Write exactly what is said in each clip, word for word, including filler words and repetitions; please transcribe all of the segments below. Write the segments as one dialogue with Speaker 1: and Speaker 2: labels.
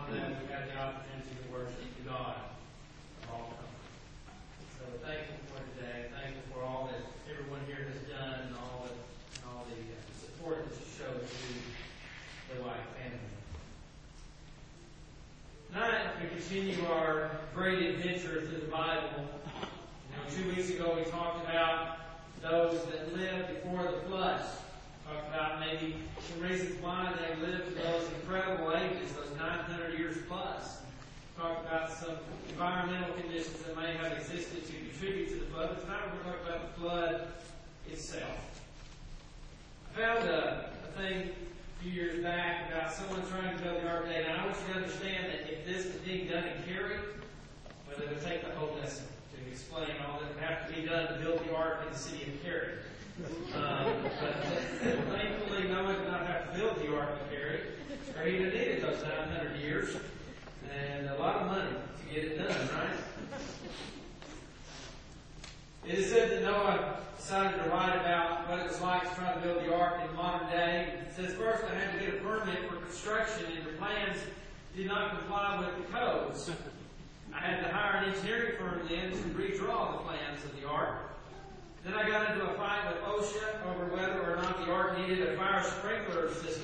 Speaker 1: top of that, we've had the opportunity to worship God all time. So we're thankful for today. Thankful for all that everyone here has done and all the, and all the uh, support that you show to the White family. Tonight, we continue our great adventure through the Bible. You know, two weeks ago we talked about those that lived before the flood. Talked about maybe some reasons why they lived to those incredible ages, those nine hundred years plus. Talked about some environmental conditions that may have existed to contribute to the flood. But tonight we're going to talk about the flood itself. I found a, a thing a few years back about someone trying to build the Ark of Noah. And I want you to understand that if this was being done in Cary, well, it would take the whole lesson to explain all that would have to be done to build the Ark in the city of Cary. Um, but thankfully, Noah did not have to build the Ark of Cary, or he even needed those nine hundred years and a lot of money to get it done, right? It is said that Noah decided to write about what it was like to try to build the Ark in modern day. It says, first, I had to get a permit for construction, and the plans did not comply with the codes. I had to hire an engineering firm then to redraw the plans of the Ark. Then I got into a fight with OSHA over whether or not the Ark needed a fire sprinkler system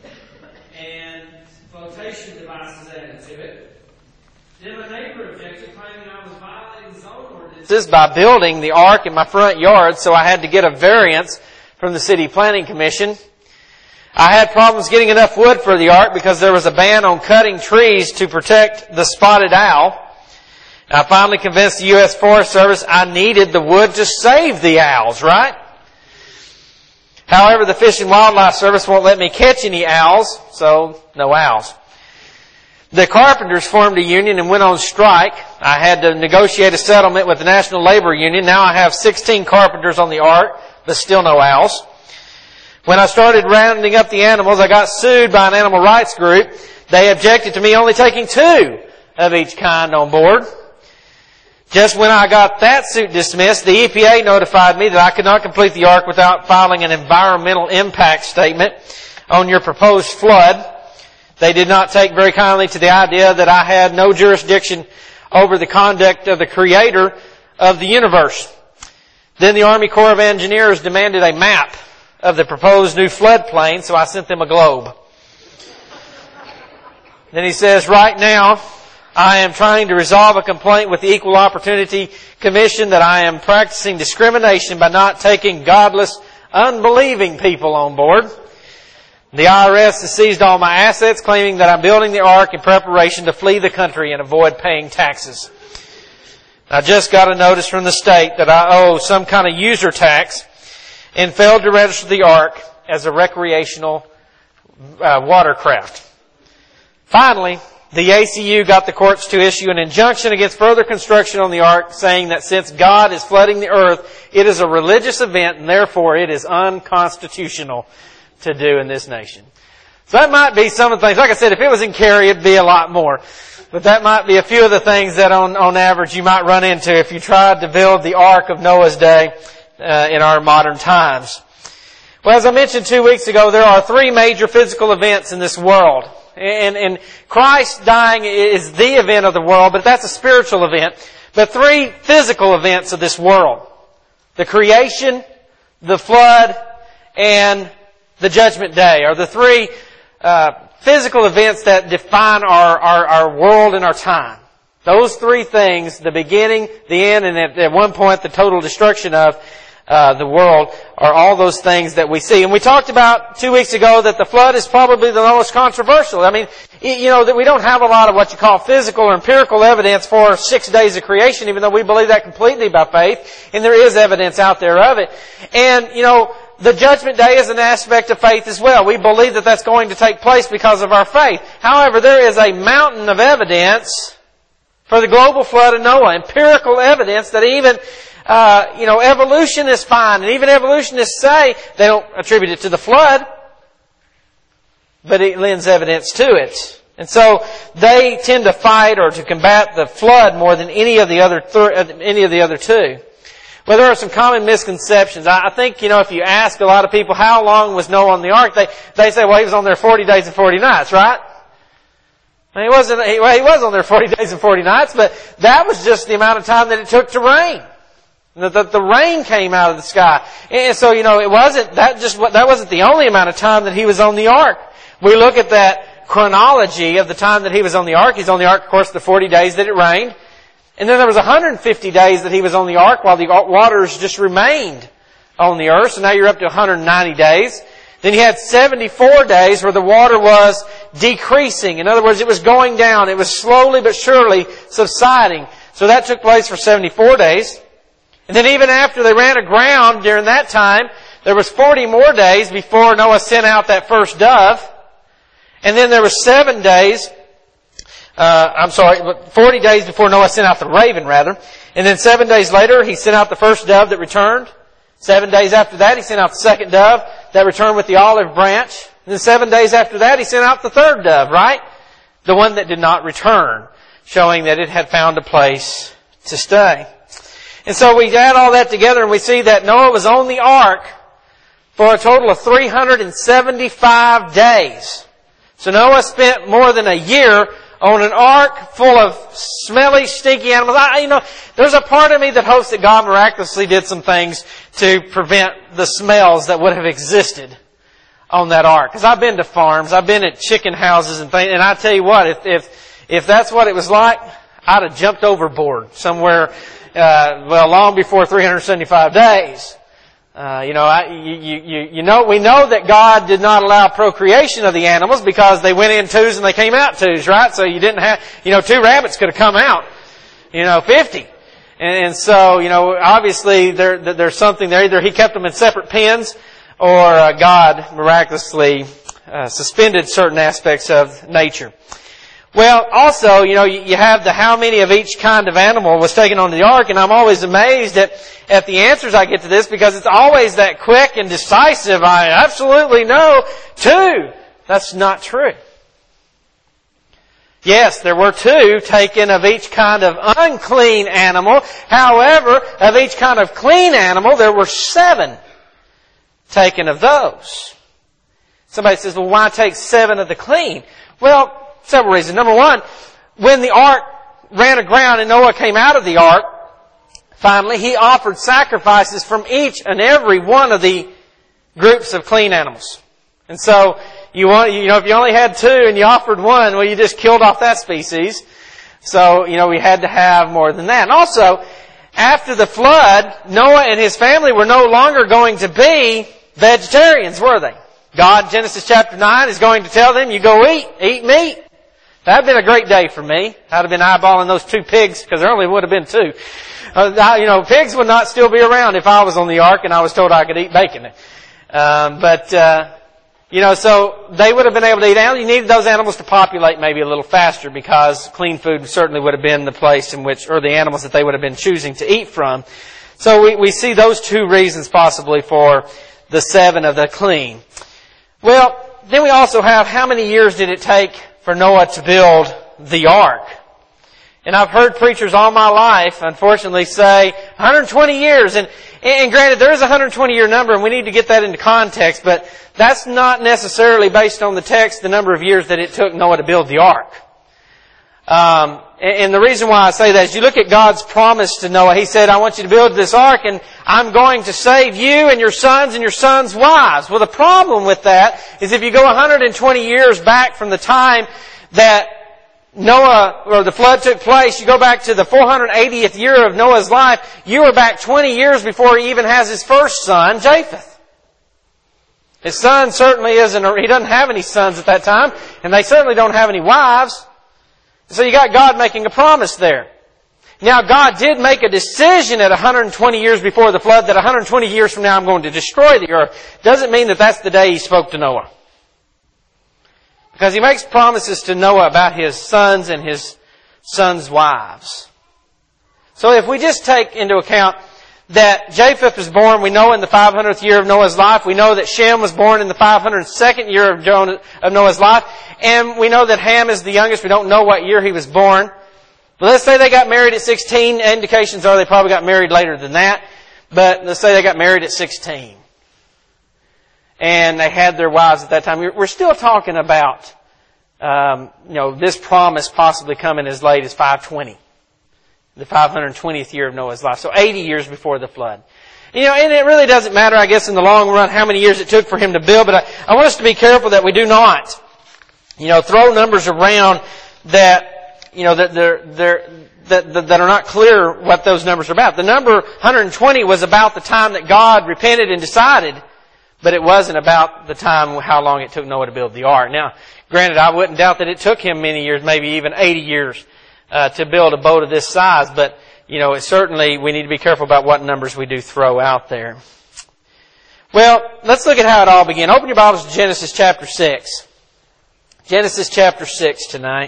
Speaker 1: and flotation devices added to it. Then my neighbor objected, claiming I was violating zone ordinances by building the Ark in my front yard, so I had to get a variance from the City Planning Commission. I had problems getting enough wood for the Ark because there was a ban on cutting trees to protect the spotted owl. I finally convinced the U S Forest Service I needed the wood to save the owls, right? However, the Fish and Wildlife Service won't let me catch any owls, so no owls. The carpenters formed a union and went on strike. I had to negotiate a settlement with the National Labor Union. Now I have sixteen carpenters on the Ark, but still no owls. When I started rounding up the animals, I got sued by an animal rights group. They objected to me only taking two of each kind on board. Just when I got that suit dismissed, the E P A notified me that I could not complete the Ark without filing an environmental impact statement on your proposed flood. They did not take very kindly to the idea that I had no jurisdiction over the conduct of the Creator of the universe. Then the Army Corps of Engineers demanded a map of the proposed new floodplain, so I sent them a globe. Then he says, right now, I am trying to resolve a complaint with the Equal Opportunity Commission that I am practicing discrimination by not taking godless, unbelieving people on board. The I R S has seized all my assets, claiming that I'm building the Ark in preparation to flee the country and avoid paying taxes. I just got a notice from the state that I owe some kind of user tax and failed to register the Ark as a recreational uh, watercraft. Finally, the A C U got the courts to issue an injunction against further construction on the Ark, saying that since God is flooding the earth, it is a religious event and therefore it is unconstitutional to do in this nation. So that might be some of the things. Like I said, if it was in Cary, it'd be a lot more. But that might be a few of the things that on, on average you might run into if you tried to build the Ark of Noah's day uh, in our modern times. Well, as I mentioned two weeks ago, there are three major physical events in this world. And, and Christ dying is the event of the world, but that's a spiritual event. But three physical events of this world: the creation, the flood, and the judgment day are the three uh, physical events that define our, our, our world and our time. Those three things, the beginning, the end, and at, at one point the total destruction of Uh, the world, are all those things that we see. And we talked about two weeks ago that the flood is probably the most controversial. I mean, you know, that we don't have a lot of what you call physical or empirical evidence for six days of creation, even though we believe that completely by faith. And there is evidence out there of it. And, you know, the judgment day is an aspect of faith as well. We believe that that's going to take place because of our faith. However, there is a mountain of evidence for the global flood of Noah. Empirical evidence that even Uh, you know, evolutionists find, and even evolutionists say, they don't attribute it to the flood, but it lends evidence to it. And so they tend to fight or to combat the flood more than any of the other th- any of the other two. Well, there are some common misconceptions. I, I think, you know, if you ask a lot of people how long was Noah on the ark, they they say, well, he was on there forty days and forty nights, right? I mean, he wasn't, he, well, he was on there forty days and forty nights, but that was just the amount of time that it took to rain. The, the, the rain came out of the sky. And so, you know, it wasn't, that just, that wasn't the only amount of time that he was on the ark. We look at that chronology of the time that he was on the ark. He's on the ark, of course, the forty days that it rained. And then there was one hundred fifty days that he was on the ark while the waters just remained on the earth. So now you're up to one hundred ninety days. Then you had seventy-four days where the water was decreasing. In other words, it was going down. It was slowly but surely subsiding. So that took place for seventy-four days. And then even after they ran aground during that time, there was forty more days before Noah sent out that first dove. And then there was seven days, uh, I'm sorry, forty days before Noah sent out the raven, rather. And then seven days later, he sent out the first dove that returned. Seven days after that, he sent out the second dove that returned with the olive branch. And then seven days after that, he sent out the third dove, right? The one that did not return, showing that it had found a place to stay. And so we add all that together and we see that Noah was on the ark for a total of three hundred seventy-five days. So Noah spent more than a year on an ark full of smelly, stinky animals. I, you know, there's a part of me that hopes that God miraculously did some things to prevent the smells that would have existed on that ark. Because I've been to farms, I've been at chicken houses and things, and I tell you what, if if if that's what it was like, I'd have jumped overboard somewhere. Uh, well, long before three hundred seventy-five days. Uh, you know, I, you, you, you know, we know that God did not allow procreation of the animals because they went in twos and they came out twos, right? So you didn't have, you know, two rabbits could have come out, you know, fifty. And, and so, you know, obviously there, there's something there. Either He kept them in separate pens or uh, God miraculously uh, suspended certain aspects of nature. Well, also, you know, you have the how many of each kind of animal was taken onto the ark, and I'm always amazed at, at the answers I get to this because it's always that quick and decisive. I absolutely know two. That's not true. Yes, there were two taken of each kind of unclean animal. However, of each kind of clean animal, there were seven taken of those. Somebody says, well, why take seven of the clean? Well, several reasons. Number one, when the ark ran aground and Noah came out of the ark, finally, he offered sacrifices from each and every one of the groups of clean animals. And so, you want, you know, if you only had two and you offered one, well, you just killed off that species. So, you know, we had to have more than that. And also, after the flood, Noah and his family were no longer going to be vegetarians, were they? God, Genesis chapter nine, is going to tell them, you go eat, eat meat. That would have been a great day for me. I'd have been eyeballing those two pigs, because there only would have been two. Uh, you know, pigs would not still be around if I was on the ark and I was told I could eat bacon. Um, but, uh, you know, so they would have been able to eat animals. You needed those animals to populate maybe a little faster because clean food certainly would have been the place in which, or the animals that they would have been choosing to eat from. So we, we see those two reasons possibly for the seven of the clean. Well, then we also have how many years did it take for Noah to build the ark? And I've heard preachers all my life, unfortunately, say one hundred twenty years. And, and granted, there is a one hundred twenty year number, and we need to get that into context, but that's not necessarily based on the text, the number of years that it took Noah to build the ark. Um, and the reason why I say that is you look at God's promise to Noah. He said, I want you to build this ark, and I'm going to save you and your sons and your sons' wives. Well, the problem with that is if you go one hundred twenty years back from the time that Noah, or the flood took place, you go back to the four hundred eightieth year of Noah's life, you were back twenty years before he even has his first son, Japheth. His son certainly isn't, he doesn't have any sons at that time, and they certainly don't have any wives. So you got God making a promise there. Now God did make a decision at one hundred twenty years before the flood that one hundred twenty years from now I'm going to destroy the earth. Doesn't mean that that's the day He spoke to Noah. Because He makes promises to Noah about his sons and his sons' wives. So if we just take into account that Japheth was born, we know in the five hundredth year of Noah's life. We know that Shem was born in the five hundred second year of, Jonah, of Noah's life. And we know that Ham is the youngest. We don't know what year he was born. But let's say they got married at sixteen. Indications are they probably got married later than that. But let's say they got married at sixteen. And they had their wives at that time. We're still talking about um, you know, this promise possibly coming as late as five twenty, the five hundred twentieth year of Noah's life. So eighty years before the flood. You know, and it really doesn't matter, I guess, in the long run how many years it took for him to build, but I, I want us to be careful that we do not, you know, throw numbers around that, you know, that they're, they're, that, that, that are not clear what those numbers are about. The number one hundred twenty was about the time that God repented and decided, but it wasn't about the time how long it took Noah to build the ark. Now, granted, I wouldn't doubt that it took him many years, maybe even eighty years, uh, to build a boat of this size, but, you know, it certainly, we need to be careful about what numbers we do throw out there. Well, let's look at how it all began. Open your Bibles to Genesis chapter six. Genesis chapter six tonight.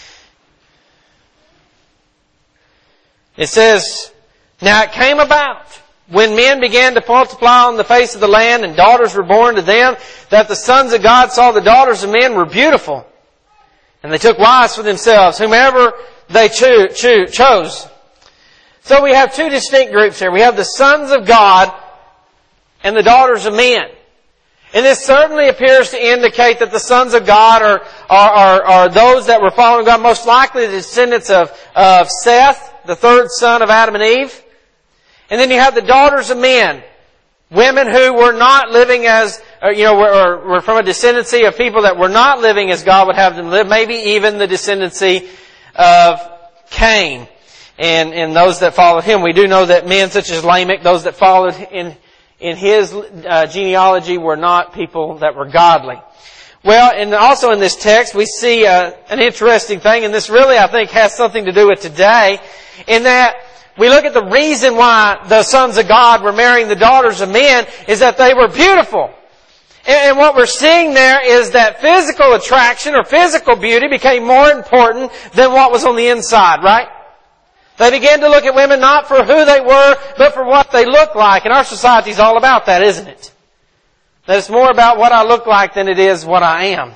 Speaker 1: It says, "Now it came about, when men began to multiply on the face of the land, and daughters were born to them, that the sons of God saw the daughters of men were beautiful. And they took wives for themselves, whomever they cho- cho- chose." So we have two distinct groups here. We have the sons of God and the daughters of men. And this certainly appears to indicate that the sons of God are, are, are, are those that were following God, most likely the descendants of, of Seth, the third son of Adam and Eve. And then you have the daughters of men, women who were not living as, or, you know, were, were from a descendancy of people that were not living as God would have them live, maybe even the descendancy of Cain and, and those that followed him. We do know that men such as Lamech, those that followed in, in his uh, genealogy, were not people that were godly. Well, and also in this text we see uh, an interesting thing, and this really I think has something to do with today, in that we look at the reason why the sons of God were marrying the daughters of men is that they were beautiful. And what we're seeing there is that physical attraction or physical beauty became more important than what was on the inside, right? They began to look at women not for who they were, but for what they look like. And our society is all about that, isn't it? That it's more about what I look like than it is what I am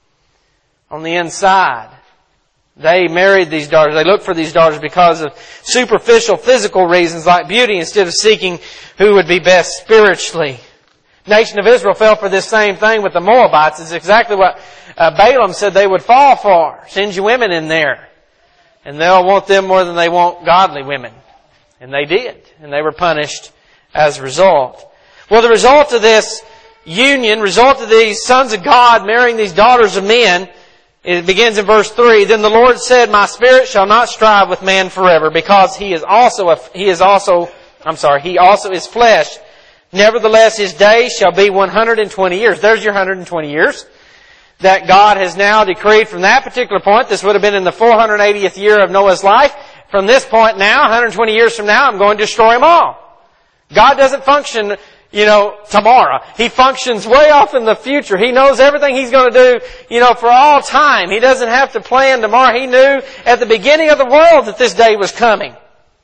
Speaker 1: on the inside. They married these daughters. They looked for these daughters because of superficial physical reasons like beauty instead of seeking who would be best spiritually. The nation of Israel fell for this same thing with the Moabites. It's exactly what uh, Balaam said they would fall for. Send your women in there, and they'll want them more than they want godly women. And they did. And they were punished as a result. Well, the result of this union, result of these sons of God marrying these daughters of men, it begins in verse three. "Then the Lord said, My spirit shall not strive with man forever, because he is also, a, he is also, I'm sorry, he also is flesh. Nevertheless, his days shall be one hundred twenty years. There's your one hundred twenty years that God has now decreed from that particular point. This would have been in the four hundred eightieth year of Noah's life. From this point now, one hundred twenty years from now, I'm going to destroy them all. God doesn't function, you know, tomorrow. He functions way off in the future. He knows everything He's going to do, you know, for all time. He doesn't have to plan tomorrow. He knew at the beginning of the world that this day was coming.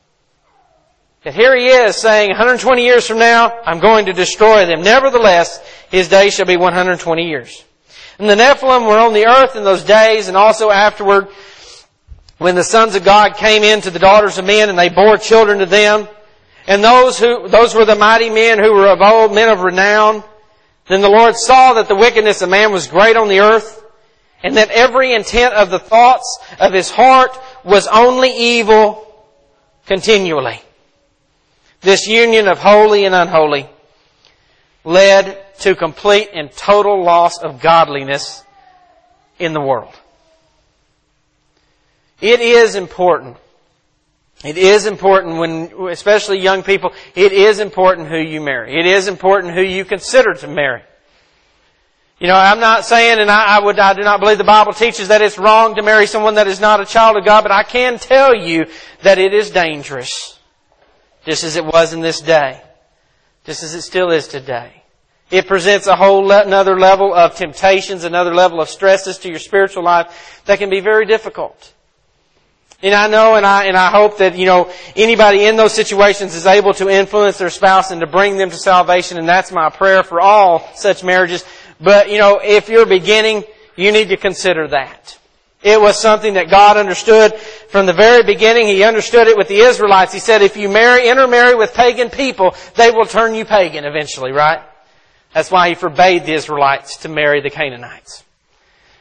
Speaker 1: And here He is saying, one hundred twenty years from now, I'm going to destroy them. Nevertheless, His days shall be one hundred twenty years. And the Nephilim were on the earth in those days, and also afterward, when the sons of God came in to the daughters of men, and they bore children to them. And those who, those were the mighty men who were of old, men of renown. Then the Lord saw that the wickedness of man was great on the earth, and that every intent of the thoughts of his heart was only evil continually. This union of holy and unholy led to complete and total loss of godliness in the world. It is important. It is important when, especially young people, it is important who you marry. It is important who you consider to marry. You know, I'm not saying, and I, I would, I do not believe the Bible teaches that it's wrong to marry someone that is not a child of God, but I can tell you that it is dangerous. Just as it was in this day. Just as it still is today. It presents a whole another level of temptations, another level of stresses to your spiritual life that can be very difficult. And I know and I, and I hope that, you know, anybody in those situations is able to influence their spouse and to bring them to salvation, and that's my prayer for all such marriages. But, you know, if you're beginning, you need to consider that. It was something that God understood from the very beginning. He understood it with the Israelites. He said, if you marry, intermarry with pagan people, they will turn you pagan eventually, right? That's why He forbade the Israelites to marry the Canaanites.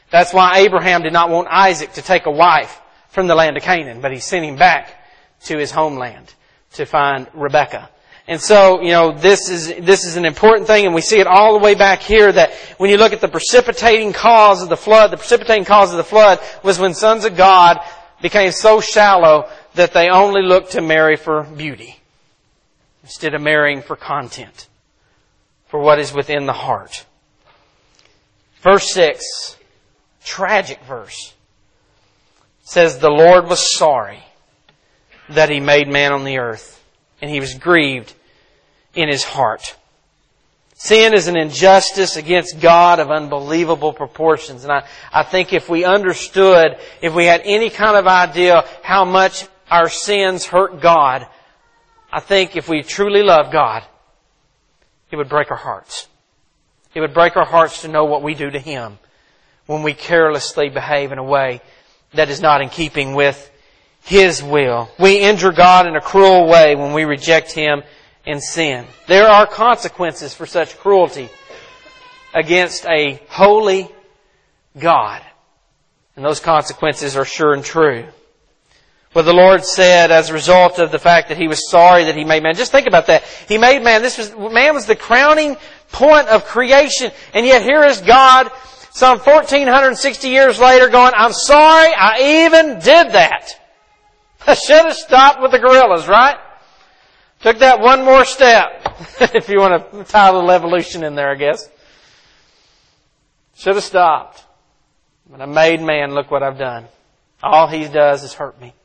Speaker 1: That's why Abraham did not want Isaac to take a wife from the land of Canaan, but he sent him back to his homeland to find Rebekah. And so, you know, this is, this is an important thing, and we see it all the way back here that when you look at the precipitating cause of the flood, the precipitating cause of the flood was when sons of God became so shallow that they only looked to marry for beauty instead of marrying for content, for what is within the heart. Verse six, tragic verse, says, "The Lord was sorry that He made man on the earth, and He was grieved in His heart." Sin is an injustice against God of unbelievable proportions. And I, I think if we understood, if we had any kind of idea how much our sins hurt God, I think if we truly love God, it would break our hearts. It would break our hearts to know what we do to Him when we carelessly behave in a way that is not in keeping with His will. We injure God in a cruel way when we reject Him and sin. There are consequences for such cruelty against a holy God. And those consequences are sure and true. Well, the Lord said as a result of the fact that He was sorry that He made man. Just think about that. He made man. This was, man was the crowning point of creation. And yet here is God some fourteen sixty years later going, "I'm sorry I even did that. I should have stopped with the gorillas," right? Took that one more step, if you want to tie a little evolution in there, I guess. Should have stopped. But I made man, look what I've done. All he does is hurt me.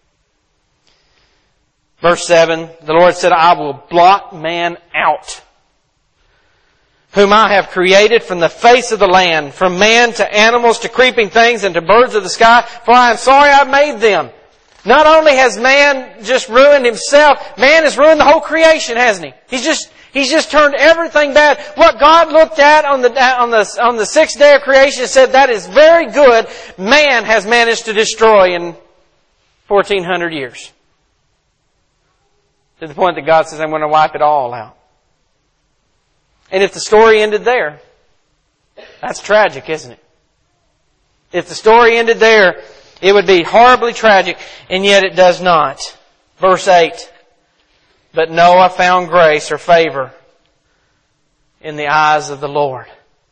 Speaker 1: Verse seven, the Lord said, "I will blot man out, whom I have created from the face of the land, from man to animals to creeping things and to birds of the sky, for I am sorry I made them." Not only has man just ruined himself, man has ruined the whole creation, hasn't he? He's just, he's just turned everything bad. What God looked at on the, on the, on the sixth day of creation said, "That is very good," man has managed to destroy in fourteen hundred years. To the point that God says, "I'm going to wipe it all out." And if the story ended there, that's tragic, isn't it? If the story ended there, it would be horribly tragic, and yet it does not. Verse eight, "But Noah found grace," or favor, "in the eyes of the Lord."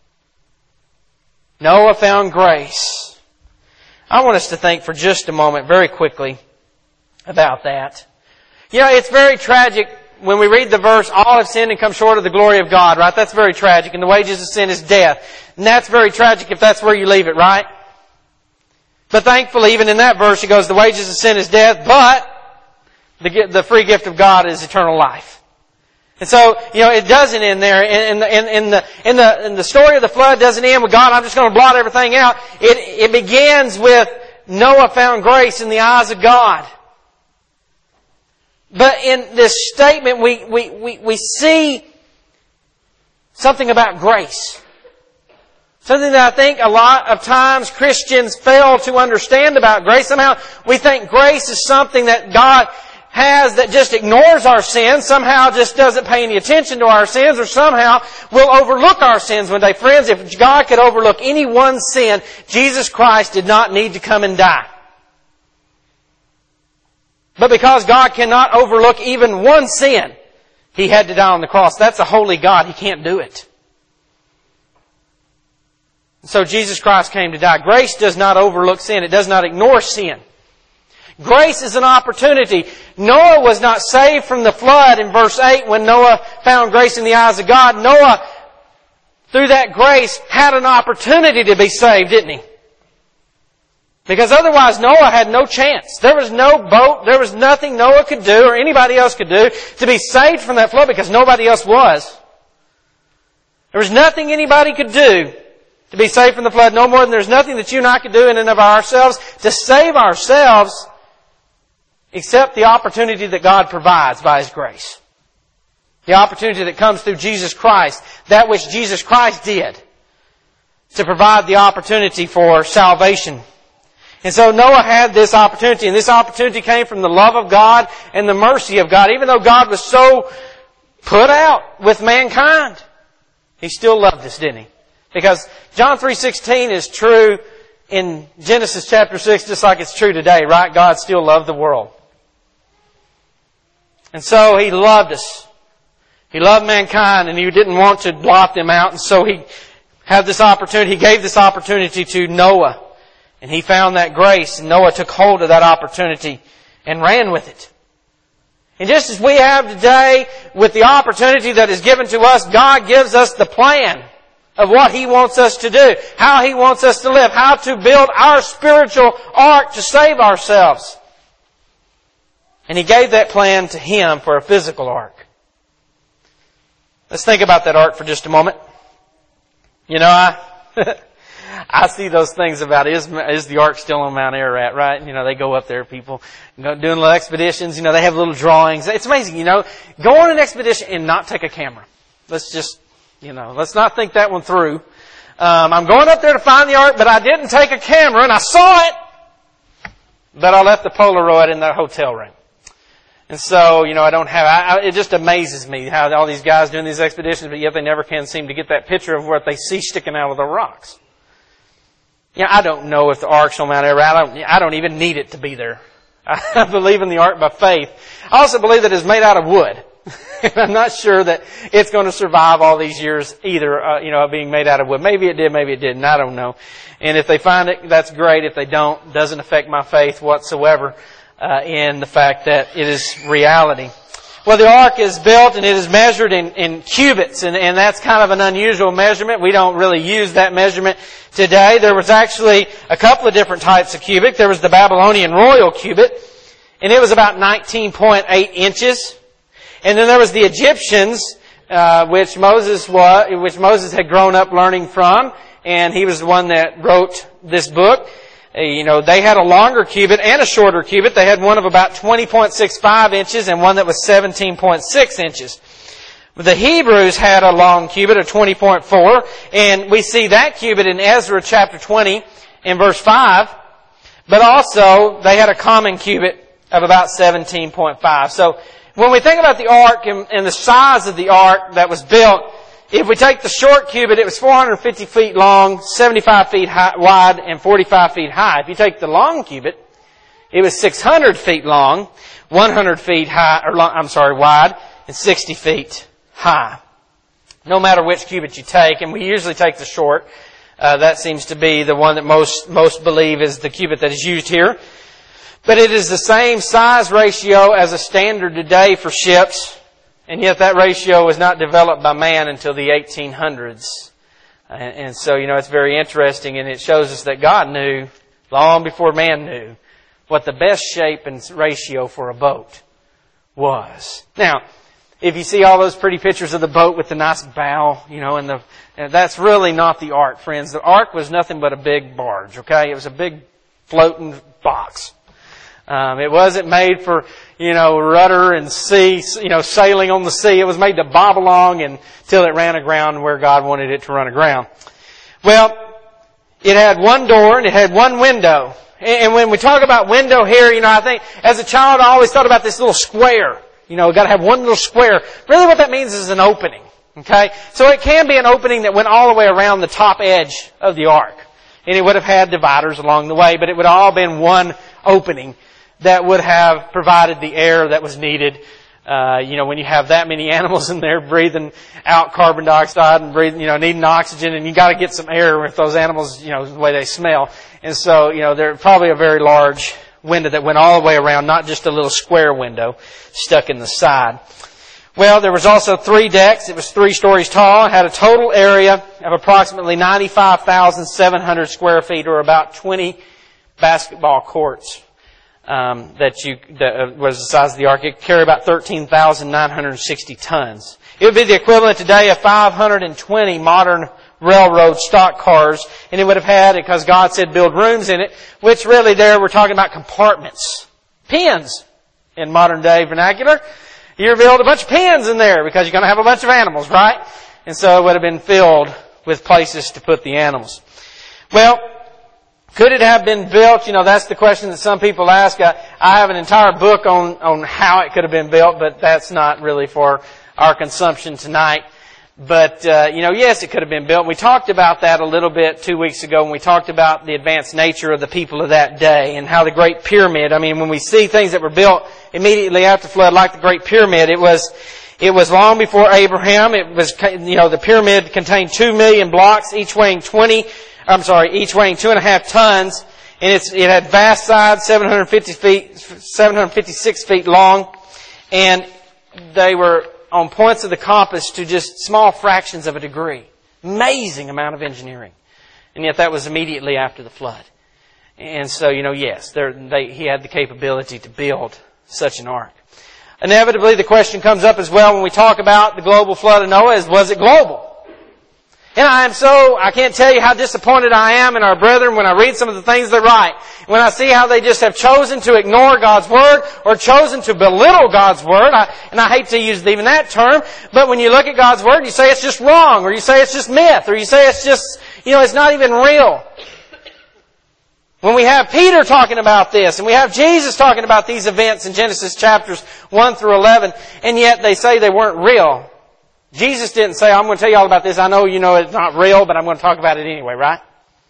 Speaker 1: Noah found grace. I want us to think for just a moment, very quickly, about that. You know, it's very tragic when we read the verse, "All have sinned and come short of the glory of God," right? That's very tragic. And the wages of sin is death. And that's very tragic if that's where you leave it, right? But thankfully, even in that verse, it goes, "The wages of sin is death, but the, the free gift of God is eternal life." And so, you know, it doesn't end there. In, in, in, the, in, the, in the story of the flood doesn't end with God, "I'm just going to blot everything out." It, it begins with Noah found grace in the eyes of God. But in this statement, we, we, we, we see something about grace. Something that I think a lot of times Christians fail to understand about grace. Somehow we think grace is something that God has that just ignores our sins, somehow just doesn't pay any attention to our sins, or somehow will overlook our sins one day. Friends, if God could overlook any one sin, Jesus Christ did not need to come and die. But because God cannot overlook even one sin, He had to die on the cross. That's a holy God. He can't do it. So Jesus Christ came to die. Grace does not overlook sin. It does not ignore sin. Grace is an opportunity. Noah was not saved from the flood in verse eight when Noah found grace in the eyes of God. Noah, through that grace, had an opportunity to be saved, didn't he? Because otherwise Noah had no chance. There was no boat, there was nothing Noah could do or anybody else could do to be saved from that flood because nobody else was. There was nothing anybody could do to be saved from the flood, no more than there's nothing that you and I could do in and of ourselves to save ourselves except the opportunity that God provides by His grace. The opportunity that comes through Jesus Christ, that which Jesus Christ did to provide the opportunity for salvation. And so Noah had this opportunity, and this opportunity came from the love of God and the mercy of God. Even though God was so put out with mankind, He still loved us, didn't He? Because John three sixteen is true in Genesis chapter six, just like it's true today, right? God still loved the world. And so He loved us. He loved mankind, and He didn't want to blot them out. And so He had this opportunity. He gave this opportunity to Noah. And he found that grace, and Noah took hold of that opportunity and ran with it. And just as we have today, with the opportunity that is given to us, God gives us the plan of what He wants us to do, how He wants us to live, how to build our spiritual ark to save ourselves. And He gave that plan to him for a physical ark. Let's think about that ark for just a moment. You know, I I see those things about, is, is the ark still on Mount Ararat, right? You know, they go up there, people go doing little expeditions. You know, they have little drawings. It's amazing, you know. Go on an expedition and not take a camera. Let's just, you know, let's not think that one through. Um, I'm going up there to find the ark, but I didn't take a camera, and I saw it, but I left the Polaroid in the hotel room. And so, you know, I don't have, I, I, it just amazes me how all these guys doing these expeditions, but yet they never can seem to get that picture of what they see sticking out of the rocks. Yeah, I don't know if the ark's on Mount Ararat. I don't, I don't even need it to be there. I believe in the ark by faith. I also believe that it's made out of wood. I'm not sure that it's going to survive all these years either, uh, you know, being made out of wood. Maybe it did, maybe it didn't. I don't know. And if they find it, that's great. If they don't, it doesn't affect my faith whatsoever uh, in the fact that it is reality. Well, the ark is built and it is measured in, in cubits, and, and that's kind of an unusual measurement. We don't really use that measurement today. There was actually a couple of different types of cubit. There was the Babylonian royal cubit, and it was about nineteen point eight inches. And then there was the Egyptians, uh, which Moses was, which Moses had grown up learning from, and he was the one that wrote this book. You know, they had a longer cubit and a shorter cubit. They had one of about twenty point six five inches and one that was seventeen point six inches. The Hebrews had a long cubit of twenty point four, and we see that cubit in Ezra chapter twenty in verse five. But also, they had a common cubit of about seventeen point five. So, when we think about the ark and, and the size of the ark that was built, if we take the short cubit, it was four hundred fifty feet long, seventy-five feet high, wide, and forty-five feet high. If you take the long cubit, it was six hundred feet long, one hundred feet high, or long, I'm sorry, wide, and sixty feet high. No matter which cubit you take, and we usually take the short. Uh, that seems to be the one that most most believe is the cubit that is used here. But it is the same size ratio as a standard today for ships. And yet that ratio was not developed by man until the eighteen hundreds. And, and so, you know, it's very interesting, and it shows us that God knew, long before man knew, what the best shape and ratio for a boat was. Now, if you see all those pretty pictures of the boat with the nice bow, you know, and the, and that's really not the ark, friends. The ark was nothing but a big barge, okay? It was a big floating box. Um, it wasn't made for, you know, rudder and sea, you know, sailing on the sea. It was made to bob along until it ran aground where God wanted it to run aground. Well, it had one door and it had one window. And when we talk about window here, you know, I think as a child I always thought about this little square. You know, we've got to have one little square. Really what that means is an opening. Okay? So it can be an opening that went all the way around the top edge of the ark. And it would have had dividers along the way, but it would have all been one opening that would have provided the air that was needed. Uh, you know, when you have that many animals in there breathing out carbon dioxide and breathing, you know, needing oxygen, and you got to get some air with those animals, you know, the way they smell. And so, you know, there's probably a very large window that went all the way around, not just a little square window stuck in the side. Well, there was also three decks. It was three stories tall. It had a total area of approximately ninety-five thousand seven hundred square feet, or about twenty basketball courts. Um, that you that was the size of the ark. It could carry about thirteen thousand nine hundred sixty tons. It would be the equivalent today of five hundred twenty modern railroad stock cars, and it would have had, because God said build rooms in it, which really there we're talking about compartments, pens in modern day vernacular. You build a bunch of pens in there because you're going to have a bunch of animals, right? And so it would have been filled with places to put the animals. Well, could it have been built? You know, that's the question that some people ask. I, I have an entire book on, on how it could have been built, but that's not really for our consumption tonight. But, uh, you know, yes, it could have been built. We talked about that a little bit two weeks ago when we talked about the advanced nature of the people of that day and how the Great Pyramid, I mean, when we see things that were built immediately after the flood, like the Great Pyramid, it was, it was long before Abraham. It was, you know, the pyramid contained two million blocks, each weighing twenty, I'm sorry, each weighing two and a half tons. And it's, it had vast sides, seven hundred fifty feet, seven hundred fifty-six feet long. And they were on points of the compass to just small fractions of a degree. Amazing amount of engineering. And yet that was immediately after the flood. And so, you know, yes, there, they, he had the capability to build such an ark. Inevitably, the question comes up as well when we talk about the global flood of Noah is, was it global? And I am so, I can't tell you how disappointed I am in our brethren when I read some of the things they write. When I see how they just have chosen to ignore God's Word or chosen to belittle God's Word. I, and I hate to use even that term, but when you look at God's Word, you say it's just wrong, or you say it's just myth, or you say it's just, you know, it's not even real. When we have Peter talking about this, and we have Jesus talking about these events in Genesis chapters one through eleven, and yet they say they weren't real. Jesus didn't say, I'm going to tell you all about this. I know you know it's not real, but I'm going to talk about it anyway, right?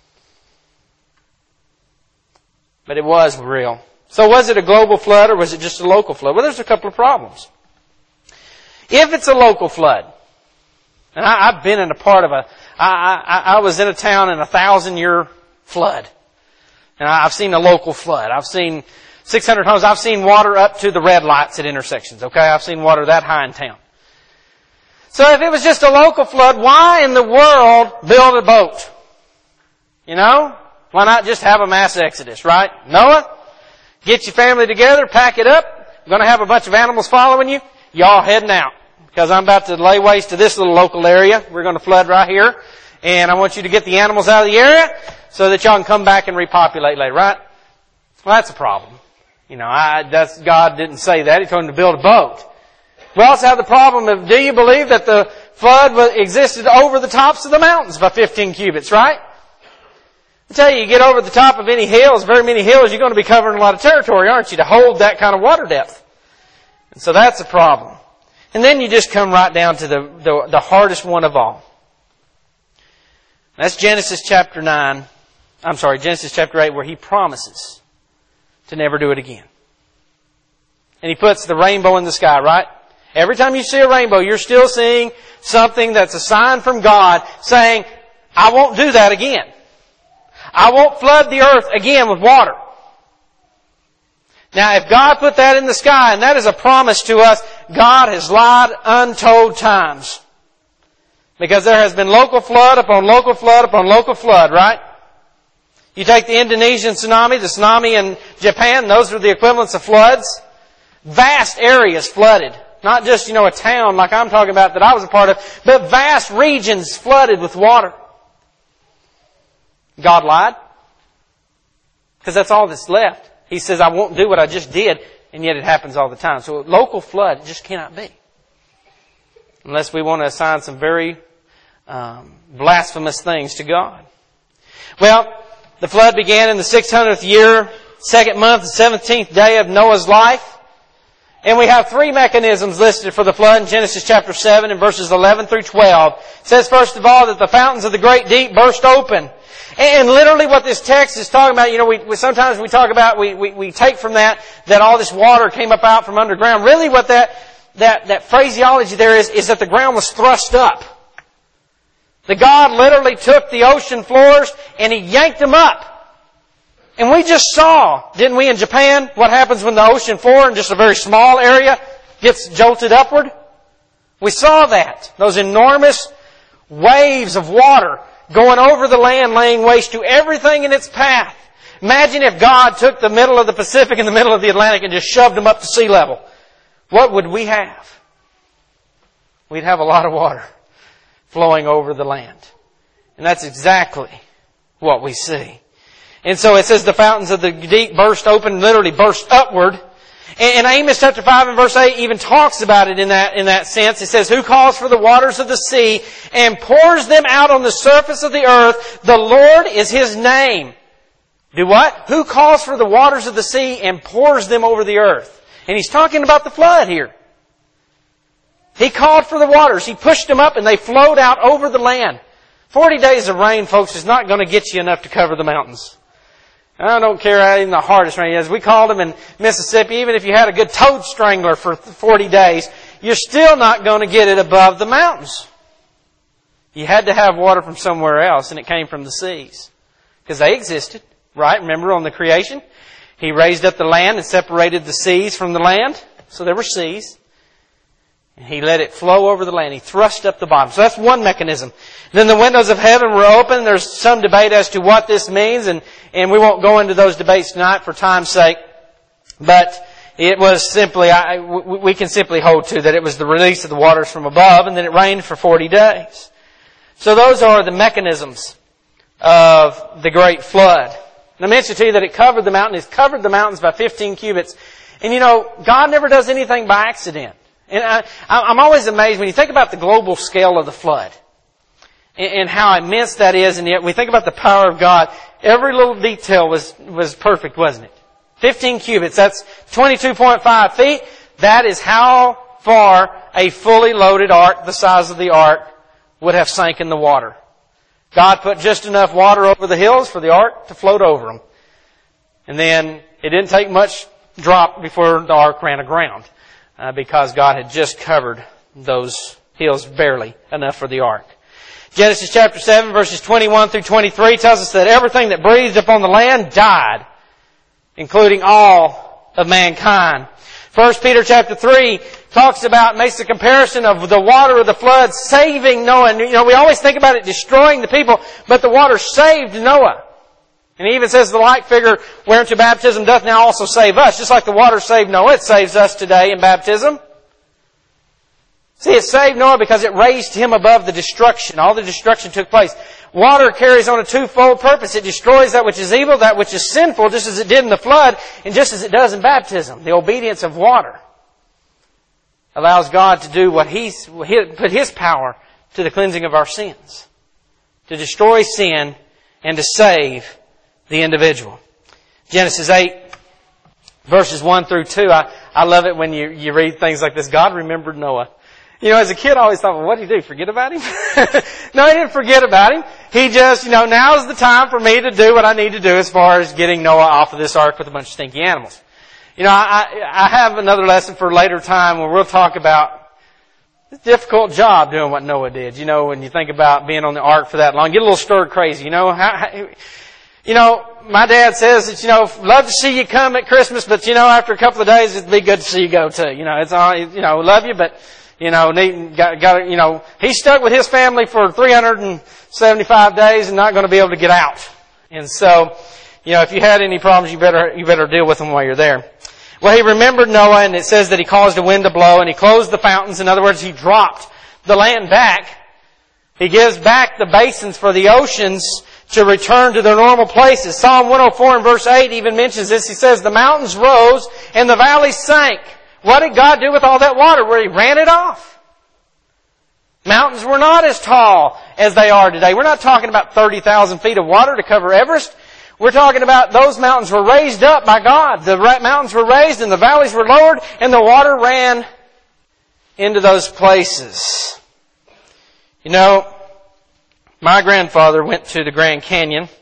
Speaker 1: But it was real. So was it a global flood or was it just a local flood? Well, there's a couple of problems. If it's a local flood, and I, I've been in a part of a, I, I, I was in a town in a thousand year flood. And I've seen a local flood. I've seen six hundred homes. I've seen water up to the red lights at intersections, okay? I've seen water that high in town. So if it was just a local flood, why in the world build a boat? You know? Why not just have a mass exodus, right? Noah, get your family together, pack it up. You're going to have a bunch of animals following you. Y'all heading out. Because I'm about to lay waste to this little local area. We're going to flood right here. And I want you to get the animals out of the area so that y'all can come back and repopulate later, right? Well, that's a problem. You know, I, that's, God didn't say that. He told him to build a boat. We also have the problem of, do you believe that the flood existed over the tops of the mountains by fifteen cubits, right? I tell you, you get over the top of any hills, very many hills, you're going to be covering a lot of territory, aren't you, to hold that kind of water depth. And so that's a problem. And then you just come right down to the, the, the hardest one of all. That's Genesis chapter nine. I'm sorry, Genesis chapter eight, where he promises to never do it again. And he puts the rainbow in the sky, right? Every time you see a rainbow, you're still seeing something that's a sign from God saying, I won't do that again. I won't flood the earth again with water. Now, if God put that in the sky, and that is a promise to us, God has lied untold times. Because there has been local flood upon local flood upon local flood, right? You take the Indonesian tsunami, the tsunami in Japan, those are the equivalents of floods. Vast areas flooded. Not just, you know, a town like I'm talking about that I was a part of, but vast regions flooded with water. God lied. Because that's all that's left. He says, I won't do what I just did, and yet it happens all the time. So local flood just cannot be. Unless we want to assign some very um, blasphemous things to God. Well, the flood began in the six hundredth year, second month, the seventeenth day of Noah's life. And we have three mechanisms listed for the flood in Genesis chapter seven and verses eleven through twelve. It says, first of all, that the fountains of the great deep burst open. And literally what this text is talking about, you know, we, we sometimes we talk about, we, we, we take from that, that all this water came up out from underground. Really what that, that, that phraseology there is, is that the ground was thrust up. That God literally took the ocean floors and He yanked them up. And we just saw, didn't we, in Japan, what happens when the ocean floor in just a very small area gets jolted upward? We saw that. Those enormous waves of water going over the land, laying waste to everything in its path. Imagine if God took the middle of the Pacific and the middle of the Atlantic and just shoved them up to sea level. What would we have? We'd have a lot of water flowing over the land. And that's exactly what we see. And so it says the fountains of the deep burst open, literally burst upward. And Amos chapter five and verse eight even talks about it in that, in that sense. It says, who calls for the waters of the sea and pours them out on the surface of the earth? The Lord is His name. Do what? Who calls for the waters of the sea and pours them over the earth? And he's talking about the flood here. He called for the waters. He pushed them up and they flowed out over the land. Forty days of rain, folks, is not going to get you enough to cover the mountains. I don't care how even the hardest rain is. We called them in Mississippi. Even if you had a good toad strangler for forty days, you're still not going to get it above the mountains. You had to have water from somewhere else, and it came from the seas. Because they existed, right? Remember on the creation? He raised up the land and separated the seas from the land. So there were seas. And He let it flow over the land. He thrust up the bottom. So that's one mechanism. Then the windows of heaven were open. There's some debate as to what this means, and, and we won't go into those debates tonight for time's sake. But it was simply, I, we can simply hold to that it was the release of the waters from above, and then it rained for forty days. So those are the mechanisms of the great flood. And I mentioned to you that it covered the mountain. It covered the mountains by fifteen cubits. And you know, God never does anything by accident. And I, I'm always amazed when you think about the global scale of the flood and, and how immense that is. And yet we think about the power of God. Every little detail was, was perfect, wasn't it? fifteen cubits, that's twenty-two point five feet. That is how far a fully loaded ark, the size of the ark, would have sank in the water. God put just enough water over the hills for the ark to float over them. And then it didn't take much drop before the ark ran aground, uh, because God had just covered those hills barely enough for the ark. Genesis chapter seven, verses twenty-one through twenty-three tells us that everything that breathed upon the land died, including all of mankind. First Peter chapter three talks about, makes a comparison of the water of the flood saving Noah. And, you know, we always think about it destroying the people, but the water saved Noah. And he even says the like figure whereunto baptism doth now also save us. Just like the water saved Noah, it saves us today in baptism. See, it saved Noah because it raised him above the destruction. All the destruction took place. Water carries on a twofold purpose. It destroys that which is evil, that which is sinful, just as it did in the flood, and just as it does in baptism. The obedience of water allows God to do what He's, put His power to the cleansing of our sins. To destroy sin and to save the individual. Genesis eight, verses one through two. I, I love it when you, you read things like this. God remembered Noah. You know, as a kid, I always thought, well, what did he do? Forget about him? No, he didn't forget about him. He just, you know, now's the time for me to do what I need to do as far as getting Noah off of this ark with a bunch of stinky animals. You know, I, I have another lesson for later time where we'll talk about the difficult job doing what Noah did. You know, when you think about being on the ark for that long, get a little stirred crazy. You know, how, how, you know, my dad says that, you know, love to see you come at Christmas, but, you know, after a couple of days, it'd be good to see you go too. You know, it's all, you know, love you, but, you know, need, got, got, you know, he stuck with his family for three hundred seventy-five days and not going to be able to get out. And so, you know, if you had any problems, you better, you better deal with them while you're there. Well, he remembered Noah, and it says that he caused a wind to blow and he closed the fountains. In other words, he dropped the land back. He gives back the basins for the oceans to return to their normal places. Psalm one oh four and verse eight even mentions this. He says, the mountains rose and the valleys sank. What did God do with all that water? Where He ran it off. Mountains were not as tall as they are today. We're not talking about thirty thousand feet of water to cover Everest. We're talking about those mountains were raised up by God. The mountains were raised and the valleys were lowered and the water ran into those places. You know, my grandfather went to the Grand Canyon.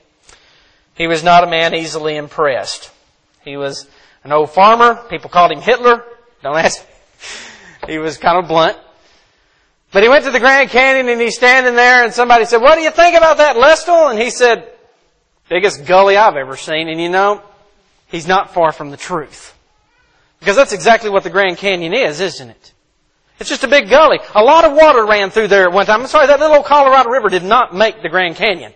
Speaker 1: He was not a man easily impressed. He was an old farmer. People called him Hitler. Don't ask. He was kind of blunt. But he went to the Grand Canyon and he's standing there and somebody said, what do you think about that, Lestel? And he said, biggest gully I've ever seen. And you know, he's not far from the truth. Because that's exactly what the Grand Canyon is, isn't it? It's just a big gully. A lot of water ran through there at one time. I'm sorry, that little old Colorado River did not make the Grand Canyon.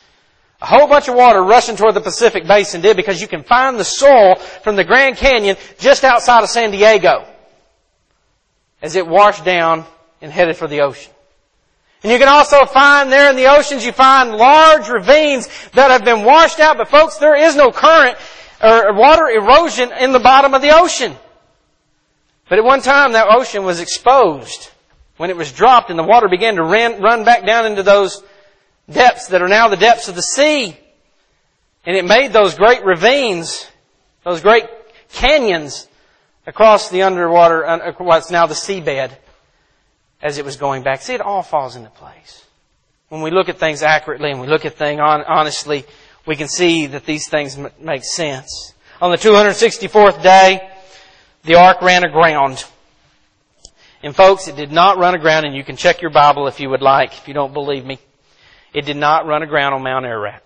Speaker 1: A whole bunch of water rushing toward the Pacific Basin did, because you can find the soil from the Grand Canyon just outside of San Diego as it washed down and headed for the ocean. And you can also find there in the oceans, you find large ravines that have been washed out. But folks, there is no current or water erosion in the bottom of the ocean. But at one time, that ocean was exposed when it was dropped and the water began to run, run back down into those depths that are now the depths of the sea. And it made those great ravines, those great canyons across the underwater, what's now the seabed. as it was going back. See, it all falls into place. When we look at things accurately and we look at things honestly, we can see that these things make sense. On the two hundred sixty-fourth day, the ark ran aground. And folks, it did not run aground, and you can check your Bible if you would like, if you don't believe me. It did not run aground on Mount Ararat.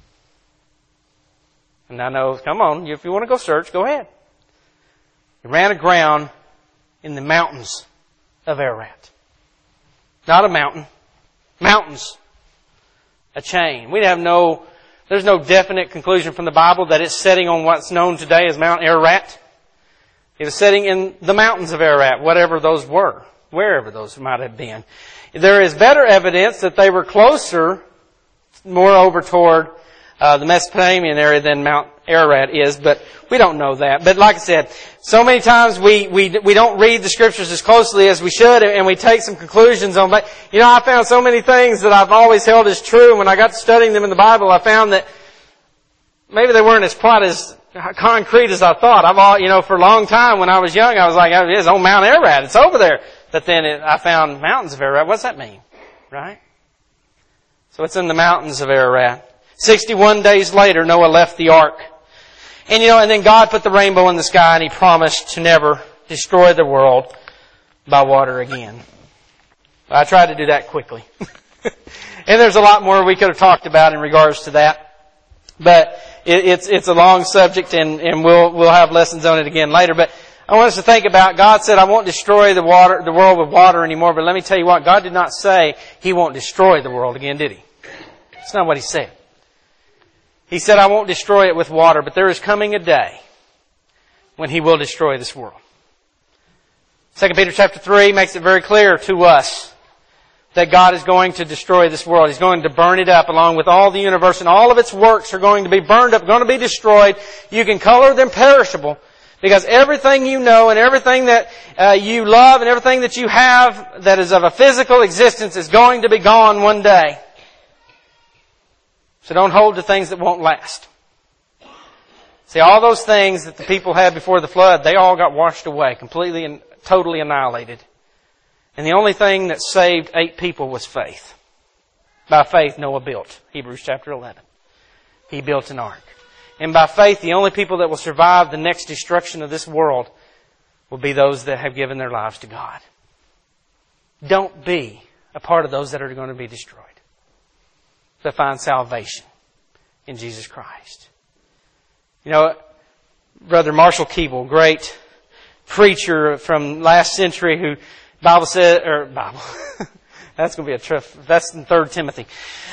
Speaker 1: And I know, come on, if you want to go search, go ahead. It ran aground in the mountains of Ararat. Not a mountain. Mountains. A chain. We have no, there's no definite conclusion from the Bible that it's setting on what's known today as Mount Ararat. It was setting in the mountains of Ararat, whatever those were, wherever those might have been. There is better evidence that they were closer, more over toward uh, the Mesopotamian area than Mount Ararat is, but we don't know that. But like I said, so many times we we we don't read the Scriptures as closely as we should, and we take some conclusions on. But you know, I found so many things that I've always held as true. And when I got to studying them in the Bible, I found that maybe they weren't as quite as concrete as I thought. I've all, you know, for a long time when I was young, I was like, it's on Mount Ararat. It's over there. But then it, I found mountains of Ararat. What's that mean? Right? So it's in the mountains of Ararat. Sixty-one days later, Noah left the ark. And you know, and then God put the rainbow in the sky, and He promised to never destroy the world by water again. I tried to do that quickly. And there's a lot more we could have talked about in regards to that. But it, it's it's a long subject, and, and we'll we'll have lessons on it again later. But I want us to think about, God said, I won't destroy the water the world with water anymore. But let me tell you what, God did not say He won't destroy the world again, did He? That's not what He said. He said, I won't destroy it with water, but there is coming a day when He will destroy this world. Second Peter chapter three makes it very clear to us that God is going to destroy this world. He's going to burn it up along with all the universe, and all of its works are going to be burned up, going to be destroyed. You can color them perishable, because everything you know and everything that uh, you love and everything that you have that is of a physical existence is going to be gone one day. So don't hold to things that won't last. See, all those things that the people had before the flood, they all got washed away, completely and totally annihilated. And the only thing that saved eight people was faith. By faith, Noah built. Hebrews chapter eleven. He built an ark. And by faith, the only people that will survive the next destruction of this world will be those that have given their lives to God. Don't be a part of those that are going to be destroyed, but find salvation in Jesus Christ. You know, Brother Marshall Keeble, great preacher from last century, who Bible said, or Bible, that's going to be a tough, that's in Third Timothy.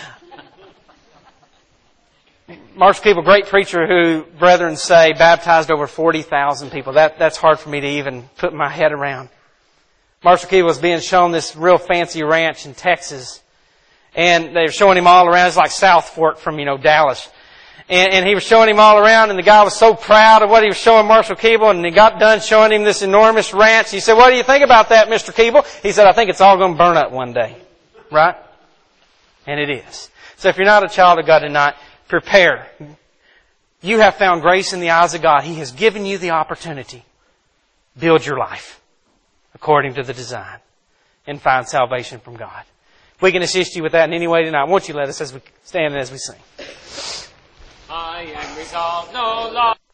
Speaker 1: Marshall Keeble, great preacher who, brethren say, baptized over forty thousand people. That, that's hard for me to even put my head around. Marshall Keeble was being shown this real fancy ranch in Texas. And they were showing him all around. It's like South Fork from, you know, Dallas. And, and he was showing him all around, and the guy was so proud of what he was showing Marshall Keeble, and he got done showing him this enormous ranch. He said, what do you think about that, Mister Keeble? He said, I think it's all going to burn up one day. Right? And it is. So if you're not a child of God tonight, prepare. You have found grace in the eyes of God. He has given you the opportunity. Build your life according to the design and find salvation from God. If we can assist you with that in any way tonight, won't you let us as we stand and as we sing.
Speaker 2: I am resolved no longer.